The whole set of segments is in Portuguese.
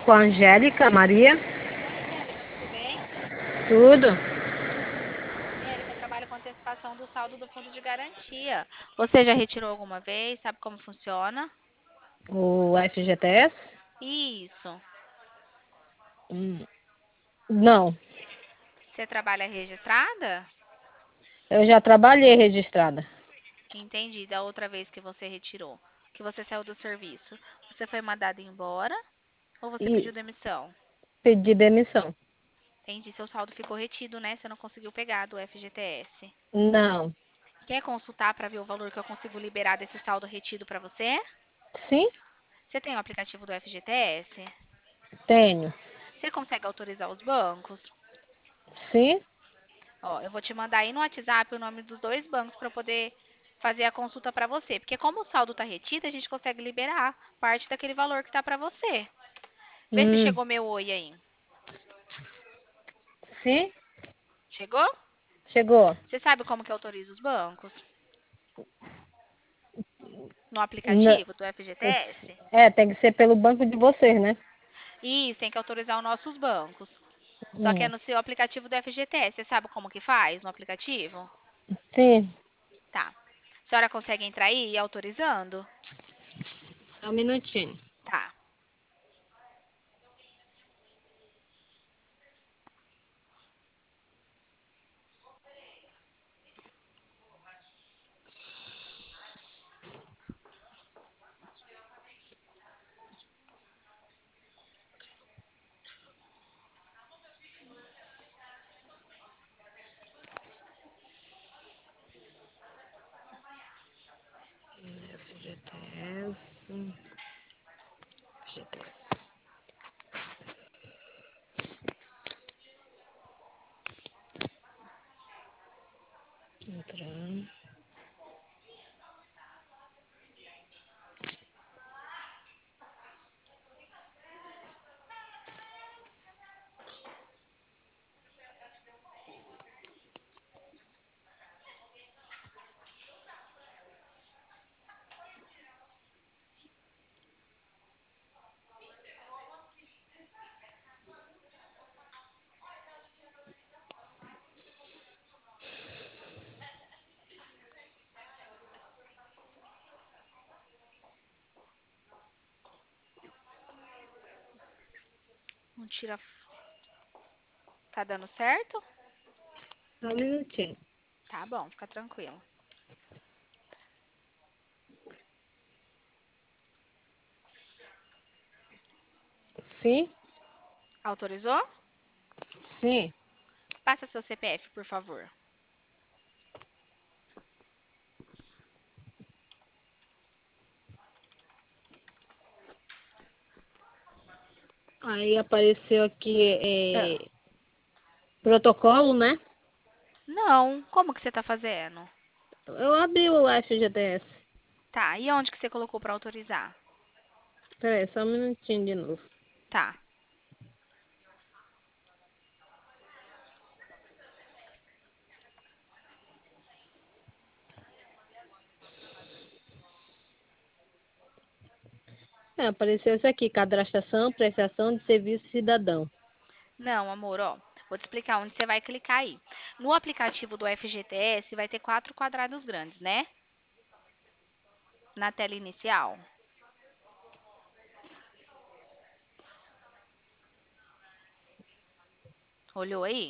Com a Angélica, Maria, Oi, Angélica, tudo bem? tudo. Angélica, eu trabalho com antecipação do saldo do fundo de garantia. Você já retirou alguma vez? Sabe como funciona? O FGTS? Isso. Hum, Não, Você trabalha registrada? eu já trabalhei registrada. Entendi. Da outra vez que você retirou, que você saiu do serviço, você foi mandada embora ou você E pediu demissão? pedi demissão. Entendi. Seu saldo ficou retido, né? Você não conseguiu pegar do FGTS. Não. Quer consultar para ver o valor que eu consigo liberar desse saldo retido para você? Sim? Você tem o aplicativo do FGTS? Tenho. Você consegue autorizar os bancos? Sim? Ó, eu vou te mandar aí no WhatsApp o nome dos dois bancos para poder fazer a consulta para você. Porque como o saldo está retido, a gente consegue liberar parte daquele valor que está para você. Vê se Hum, chegou meu oi aí. sim? Chegou? Chegou. Você sabe como que autoriza os bancos? No N- aplicativo do FGTS? Tem que ser pelo banco de vocês, né? Isso, tem que autorizar os nossos bancos. Só que é Hum, no seu aplicativo do FGTS. Você sabe como que faz no aplicativo? sim. Tá. A senhora consegue entrar aí e ir autorizando? Só um minutinho. Tá. FGTS. FGTS. Entrando. Não tira. Tá dando certo? Só um minutinho. Tá bom, fica tranquilo. Sim? Autorizou? Sim. Passa seu CPF, por favor. Aí apareceu aqui Ah. protocolo, né? Não, como que você tá fazendo? Eu abri o FGTS. Tá, e onde que você colocou pra autorizar? Peraí, só um minutinho de novo. Tá. Apareceu isso aqui, cadastração, prestação de serviço cidadão. Não, amor, ó. Vou te explicar onde você vai clicar aí. No aplicativo do FGTS vai ter 4 quadrados grandes, né? Na tela inicial. Olhou aí?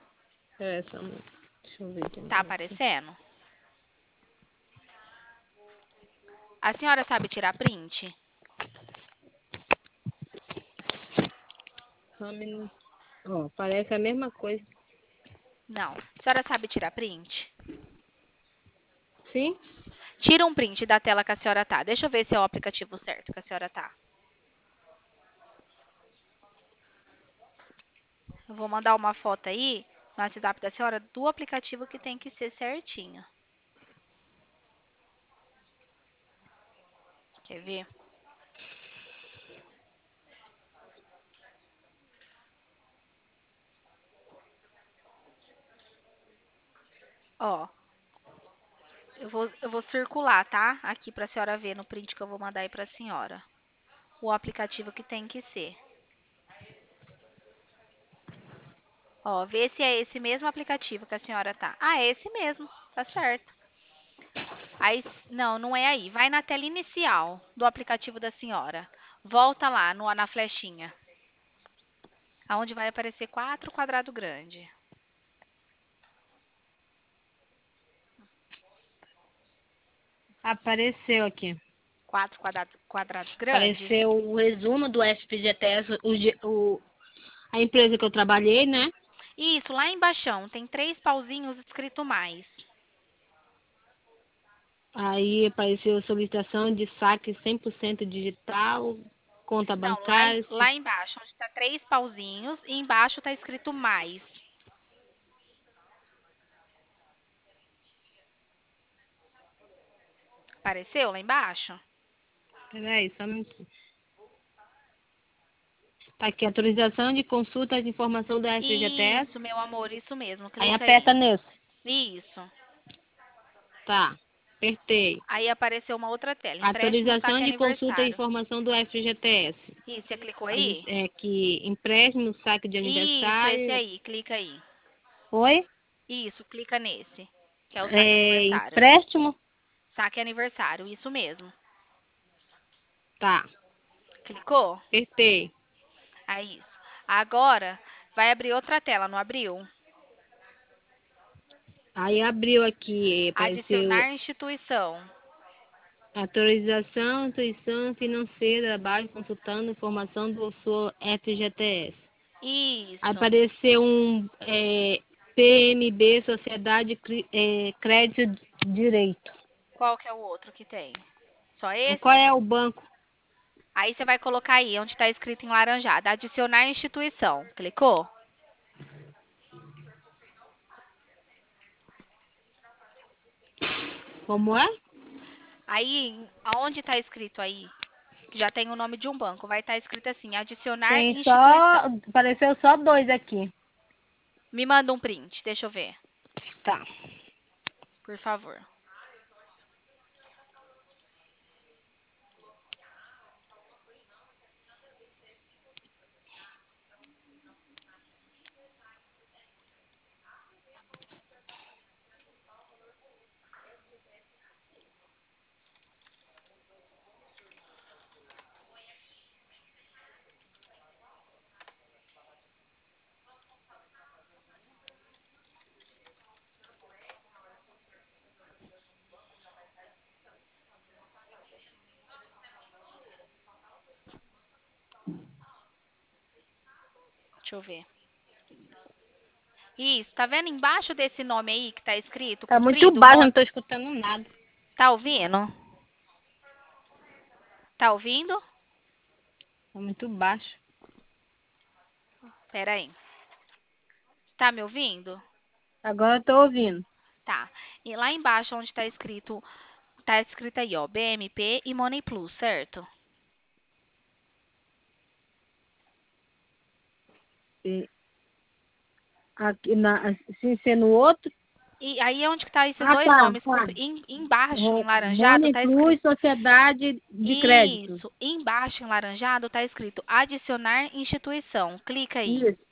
Deixa eu ver de Tá novo aqui. aparecendo? A senhora sabe tirar print? Só um minuto. Ó, parece a mesma coisa. Não. A senhora sabe tirar print? Sim? Tira um print da tela que a senhora tá. Deixa eu ver se é o aplicativo certo que a senhora tá. Eu vou mandar uma foto aí no WhatsApp da senhora do aplicativo que tem que ser certinho. Quer ver? Ó, eu vou circular, tá? Aqui pra senhora ver no print que eu vou mandar aí pra senhora. O aplicativo que tem que ser. Ó, vê se é esse mesmo aplicativo que a senhora tá. Ah, é esse mesmo, tá certo. Aí, não, não é aí. Vai na tela inicial do aplicativo da senhora. Volta lá na flechinha, aonde vai aparecer 4 quadrado grande. Apareceu aqui. 4 quadrados grandes. Apareceu o resumo do FGTS, a empresa que eu trabalhei, né? Isso, lá embaixo tem 3 pauzinhos escrito mais. Aí apareceu solicitação de saque 100% digital, conta Não, bancária. lá embaixo, onde está 3 pauzinhos, e embaixo está escrito mais. Apareceu lá embaixo? Peraí, só um minutinho. Tá aqui, autorização de consulta de informação do FGTS. Isso, meu amor, isso mesmo. Aí Clica aperta aí. nesse. Isso. Tá, apertei. Aí apareceu uma outra tela. Empréstimo, Autorização saque de consulta de aniversário. informação do FGTS. Isso, você clicou aí? É que empréstimo, saque de Isso, esse aniversário. aí. Clica aí. Oi? Isso, clica nesse. Que é o saque É, aniversário. empréstimo? Saque aniversário, isso mesmo. Tá, Clicou? apertei. É isso. Agora vai abrir outra tela, não abriu? Aí abriu aqui, apareceu Adicionar instituição. autorização, instituição financeira, abaixo, consultando informação do seu FGTS. Isso. Apareceu PMB, Sociedade Crédito Direito. Qual que é o outro que tem? Só Qual esse? é o banco? Aí você vai colocar aí onde está escrito em laranjada, adicionar instituição. Clicou? Como é? Aí, aonde está escrito aí, que já tem o nome de um banco, vai estar escrito assim, adicionar Tem só, instituição. apareceu só dois aqui. Me manda um print, deixa eu ver, Tá. por favor. Deixa eu ver. Isso, tá vendo embaixo desse nome aí que tá escrito, Tá muito comprido? baixo, eu não tô escutando nada. Tá ouvindo? Tá ouvindo? Tá muito baixo. Pera aí. Tá me ouvindo? Agora eu tô ouvindo. Tá. E lá embaixo onde tá escrito aí, ó, BMP e Money Plus, certo? E aqui sem ser no outro. E aí onde que tá esses Ah, dois tá, nomes tá. embaixo, em laranjado, Money tá Plus, escrito. Sociedade de Crédito. Isso, embaixo em laranjado tá escrito adicionar instituição. Clica aí. Isso,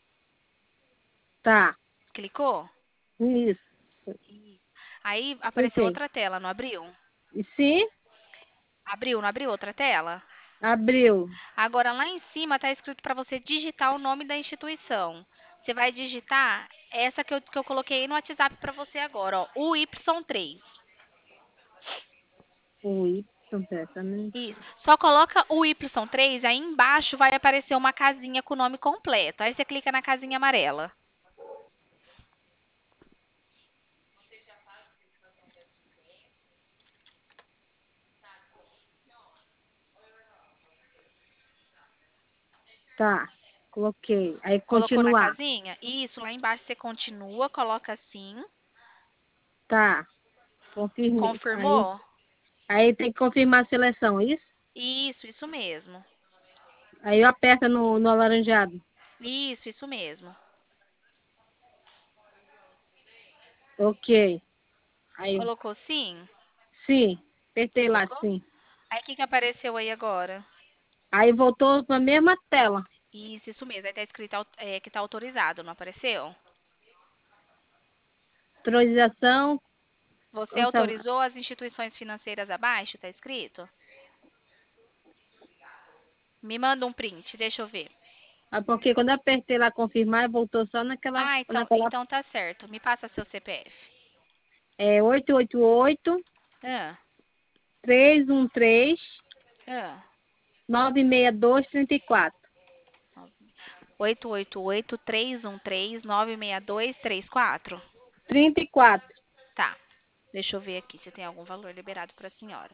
tá. Clicou? Isso. Aí apareceu Cliquei. outra tela, não abriu? E sim, Abriu, não abriu outra tela? abriu. Agora lá em cima tá escrito para você digitar o nome da instituição. Você vai digitar essa que eu coloquei aí no WhatsApp para você agora, ó, UY3. O Y, né? Isso. Só coloca o Y3, aí embaixo vai aparecer uma casinha com o nome completo. Aí você clica na casinha amarela. Tá, coloquei. Aí Colocou na continuar. casinha? Isso, lá embaixo você continua, coloca assim. Tá, confirmei. Confirmou? Aí tem que confirmar a seleção, é isso? Isso mesmo. Aí eu aperto no alaranjado. Isso mesmo. Ok. Aí, Colocou sim? sim, apertei lá, Colocou? sim. Aí o que que apareceu aí agora? Aí voltou para a mesma tela. Isso mesmo. Aí tá escrito que tá autorizado, não apareceu? Autorização. Você autorizou as instituições financeiras abaixo, tá escrito? Me manda um print, deixa eu ver. Porque quando eu apertei lá confirmar, voltou só naquela, Ah, naquela então tá certo. Me passa seu CPF. 888 Ah, 313 ah. 96234. 888-313-96234. 34. Tá. Deixa eu ver aqui se tem algum valor liberado para a senhora.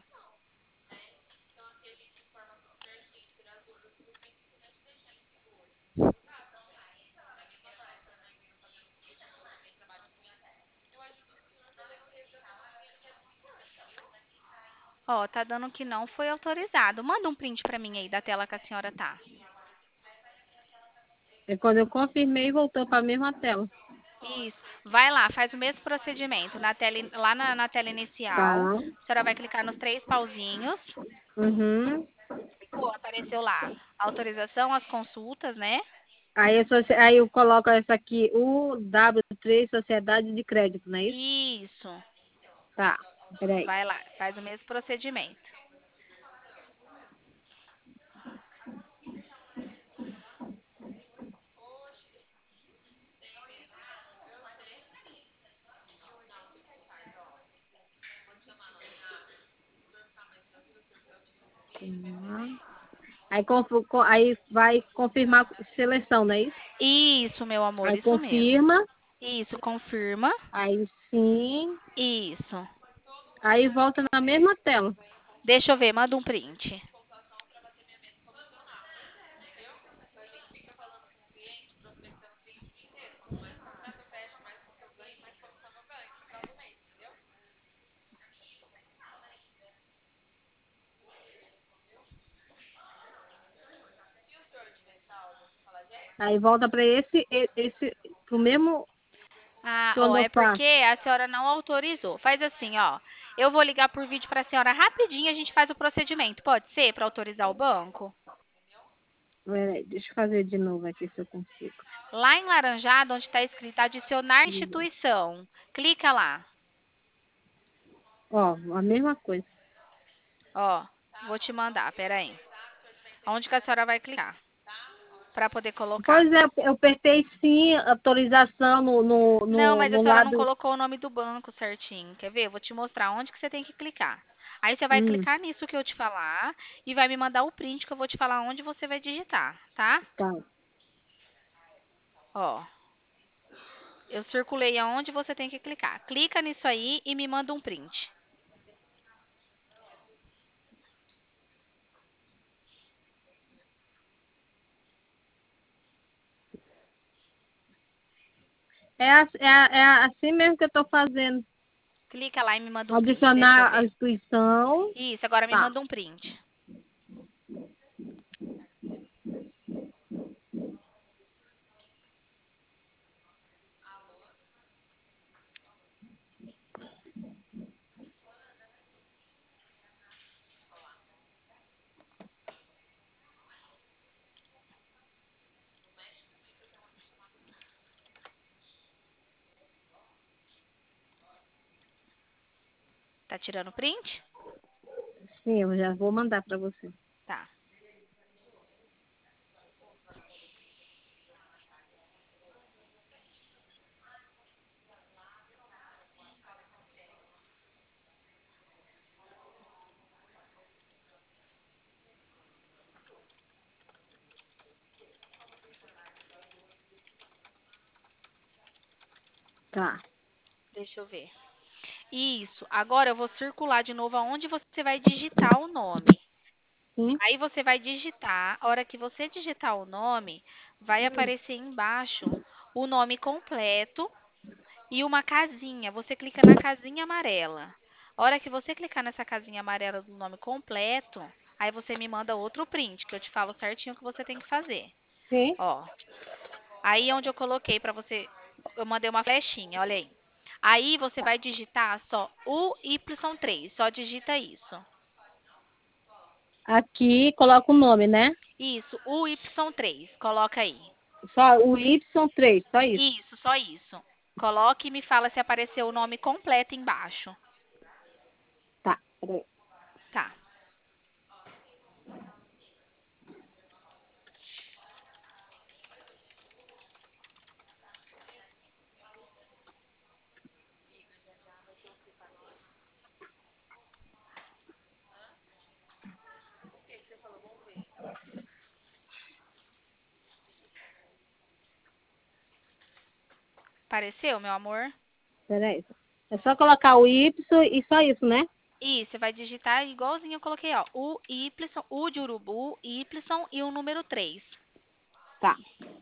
Ó, tá dando que não foi autorizado. Manda um print para mim aí da tela que a senhora tá. E quando eu confirmei, voltou para a mesma tela. Isso. Vai lá, faz o mesmo procedimento na tela, lá na tela inicial. Tá. A senhora vai clicar nos três pauzinhos. Uhum. Clicou, apareceu lá. Autorização às consultas, né? Aí eu coloco essa aqui, o W3 Sociedade de Crédito, não é isso? Isso. Tá. Peraí. Vai lá, faz o mesmo procedimento. Tá. Aí vai confirmar seleção, não é isso? Isso, meu amor, Aí isso mesmo. confirma, Isso, confirma. aí sim, Isso. aí volta na mesma tela. Deixa eu ver, manda um print. Aí volta para pro mesmo Ah, ó, quando eu é faço. porque a senhora não autorizou. Faz assim, ó. Eu vou ligar por vídeo para a senhora rapidinho, a gente faz o procedimento. Pode ser para autorizar o banco? Peraí, deixa eu fazer de novo aqui se eu consigo. Lá em laranjado, onde está escrito adicionar instituição, clica lá. Ó, a mesma coisa. Ó, vou te mandar, peraí. Onde que a senhora vai clicar para poder colocar? Pois é, eu apertei sim, autorização Não, mas a no senhora não lado. colocou o nome do banco certinho. Quer ver? Eu vou te mostrar onde que você tem que clicar. Aí você vai Hum, clicar nisso que eu te falar e vai me mandar o print que eu vou te falar onde você vai digitar, tá? tá. Ó, eu circulei aonde você tem que clicar. Clica nisso aí e me manda um print. É assim mesmo que eu estou fazendo. Clica lá e me manda um print, deixa eu Adicionar a ver. instituição. Isso, agora me Tá. manda um print. Tá tirando print? Sim, eu já vou mandar para você. Tá. Tá. Deixa eu ver. Isso. Agora eu vou circular de novo aonde você vai digitar o nome. Sim. Aí você vai digitar, a hora que você digitar o nome, vai aparecer embaixo o nome completo e uma casinha. Você clica na casinha amarela. A hora que você clicar nessa casinha amarela do nome completo, aí você me manda outro print, que eu te falo certinho o que você tem que fazer. Sim. Ó, aí onde eu coloquei para você, eu mandei uma flechinha, olha aí. Aí você vai digitar só o Y3, só digita isso. Aqui coloca o nome, né? Isso, UY3, coloca aí. Só o Y3, só isso. Isso, só isso. Coloque e me fala se apareceu o nome completo embaixo. Tá, peraí. Tá. Apareceu, meu amor? Peraí. É só colocar o Y e só isso, né? Isso, você vai digitar igualzinho eu coloquei, ó. O Y, U de urubu, Y e o número 3. Tá.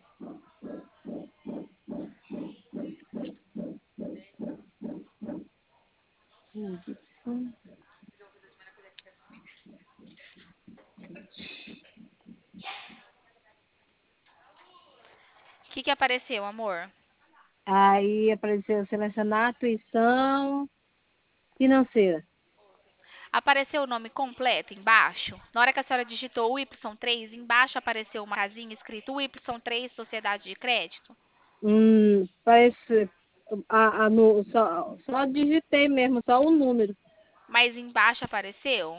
O que apareceu, amor? Aí apareceu selecionar instituição financeira. Apareceu o nome completo embaixo? Na hora que a senhora digitou o Y3, embaixo apareceu uma casinha escrito Y3 Sociedade de Crédito? Parece. Só digitei mesmo, só o número. Mas embaixo apareceu?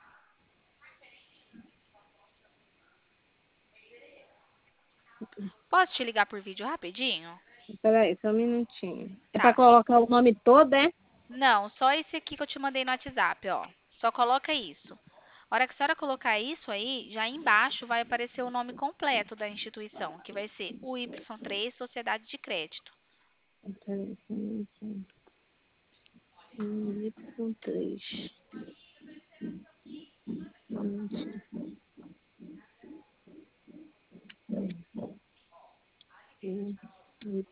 Posso te ligar por vídeo rapidinho? Peraí, só um minutinho. É pra Tá. colocar o nome todo, é? Não, só esse aqui que eu te mandei no WhatsApp, ó. Só coloca isso. A hora que a senhora colocar isso aí, já embaixo vai aparecer o nome completo da instituição, que vai ser o Y3 Sociedade de Crédito. Peraí, só um minutinho. Y3. Só um minutinho. Y-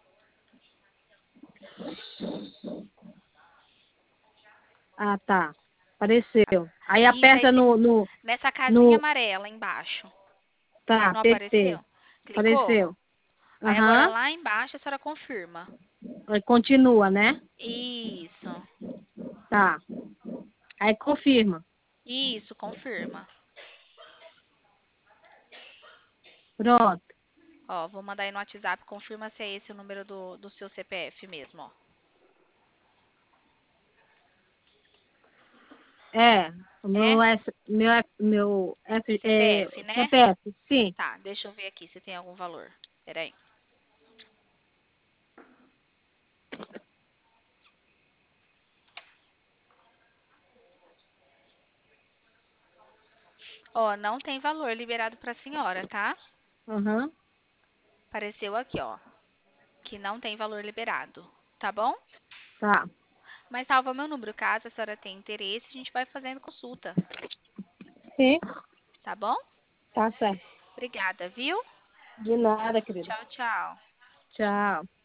Ah, tá. Apareceu. Aí Isso aí, aperta nessa casinha no. amarela embaixo. Tá, Não apertei. apareceu? Clicou? Apareceu. Aí agora Aham. lá embaixo a senhora confirma. Aí continua, né? Isso. Tá. Aí confirma. Isso, confirma. Pronto. Ó, vou mandar aí no WhatsApp, confirma se é esse o número do seu CPF mesmo, ó. É. O É? meu CPF, né? CPF, sim. Tá, deixa eu ver aqui se tem algum valor. Peraí. Ó, não tem valor liberado pra senhora, tá? Aham. Apareceu aqui, ó, que não tem valor liberado, tá bom? Tá. Mas salva meu número, caso a senhora tenha interesse, a gente vai fazendo consulta, Sim. tá bom? Tá certo. Obrigada, viu? De nada, querida. Tchau, tchau. Tchau.